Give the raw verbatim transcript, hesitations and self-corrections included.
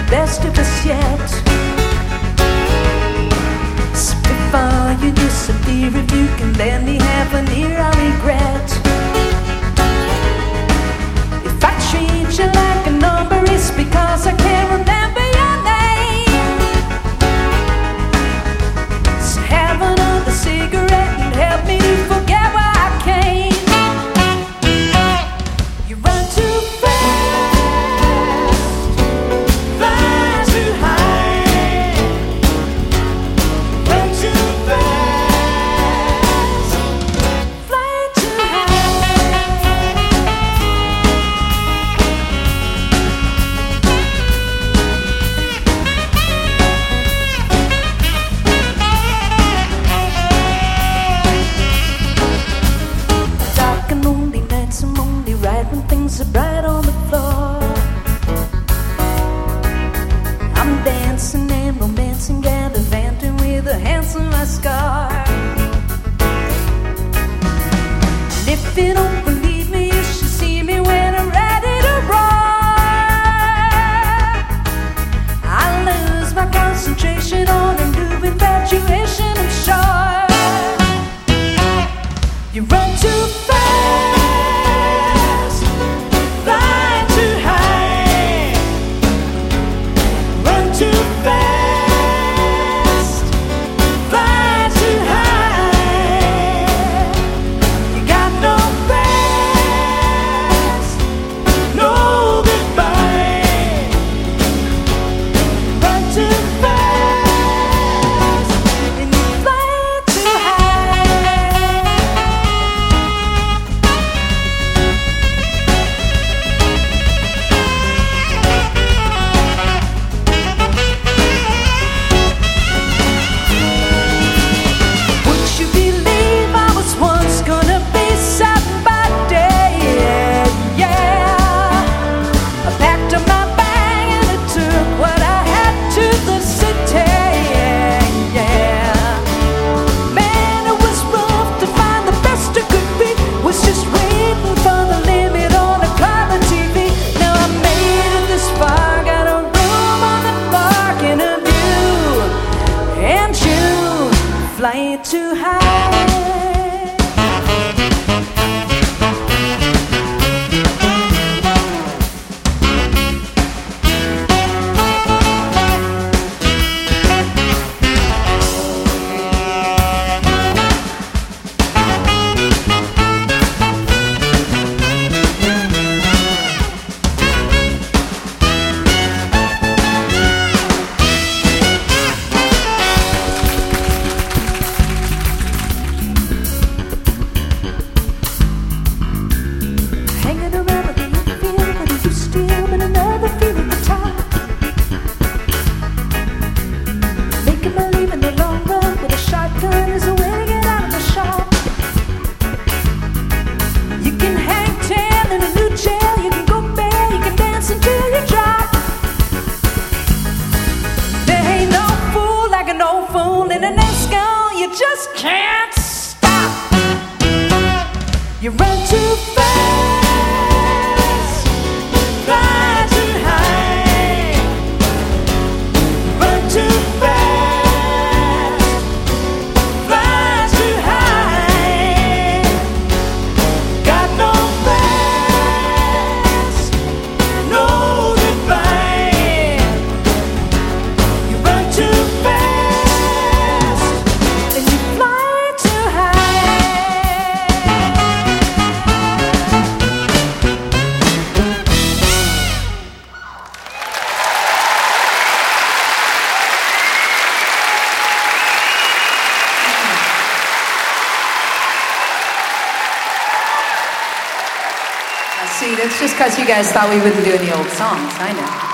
best of us yet. So before you disappear, if you can let me have an ear, I regret. If I treat you like a number, it's because I can't remember your name. So have another cigarette and help me to forget where I came. You run too fast, fly too high. Run too fast, fly too Dark and lonely nights, I'm only right when things are bright on the floor. I'm dancing and romancing, gallivanting with a handsome scar. And if you don't believe me, you should see me when I'm ready to roar. I lose my concentration on a new infatuation, I'm sure. You run too fast, fly too high. Run too fast, fly too high. You got no rest, no goodbye. Run too fast, and you fly too high. Would you believe I was once gonna be somebody? Yeah, I packed up my bag and I took what I had to the city. Yeah, man, it was rough to find the best it could be. Was just waiting for the limit on a color T V. Now I made it this far, got a room on the park and a view, and you fly too high. Hanging around with you feel, but you still been another feel at the top. Making believe in the long run with a shotgun is a way to get out of the shop. You can hang ten in a new jail, you can go bare, you can dance until you drop. There ain't no fool like an old fool in a disco, you just can't stop. You run too fast, fly too high. Run too fast, fly too high. Got no rest, no goodbye. You run too fast, and you fly too high. See, that's just because you guys thought we wouldn't do any old songs. I know.